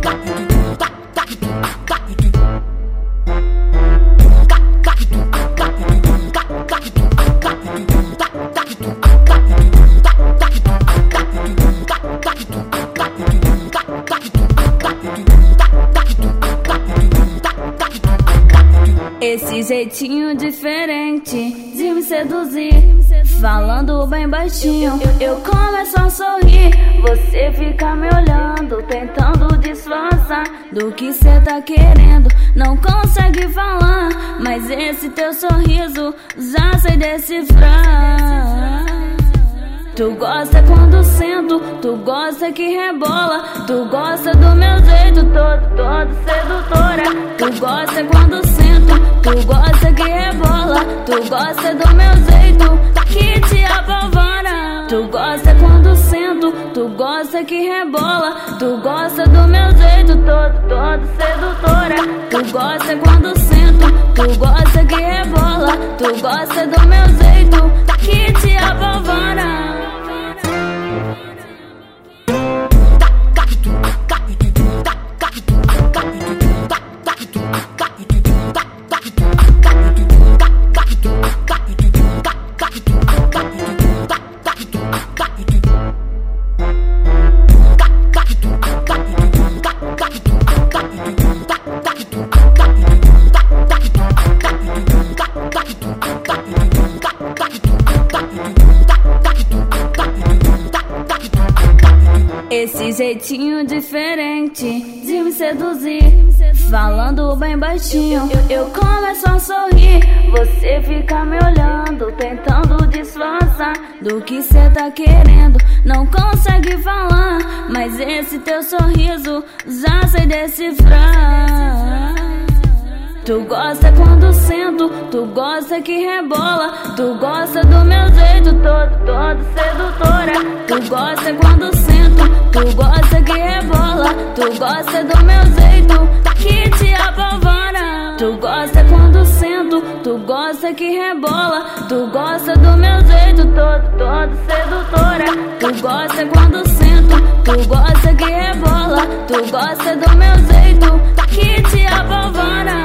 Esse jeitinho diferente de me seduzir, falando bem baixinho, eu começo a sorrir. Você fica me olhando, tentando disfarçar do que cê tá querendo. Não consegue falar, mas esse teu sorriso já sei decifrar. Tu gosta quando sento, tu gosta que rebola, tu gosta do meu jeito todo sedutora. Tu gosta quando sento, tu gosta que rebola, tu gosta do meu jeito que te apavora. Tu gosta quando sento, tu gosta que rebola, tu gosta do meu jeito todo sedutora. Tu gosta quando sento, tu gosta que rebola, tu gosta do meu jeito que te apavora. Esse jeitinho diferente de me seduzir, falando bem baixinho, eu começo a sorrir. Você fica me olhando, tentando disfarçar do que cê tá querendo. Não consegue falar, mas esse teu sorriso já sei decifrar. Tu gosta quando sento, tu gosta que rebola, tu gosta do meu jeito todo sedutora. Tu gosta quando sento, tu gosta que rebola, tu gosta do meu jeito que te apavora. Tu gosta quando sento, tu gosta que rebola, tu gosta do meu jeito todo sedutora. Tu gosta quando sento, tu gosta que rebola, tu gosta do meu jeito que te apavora.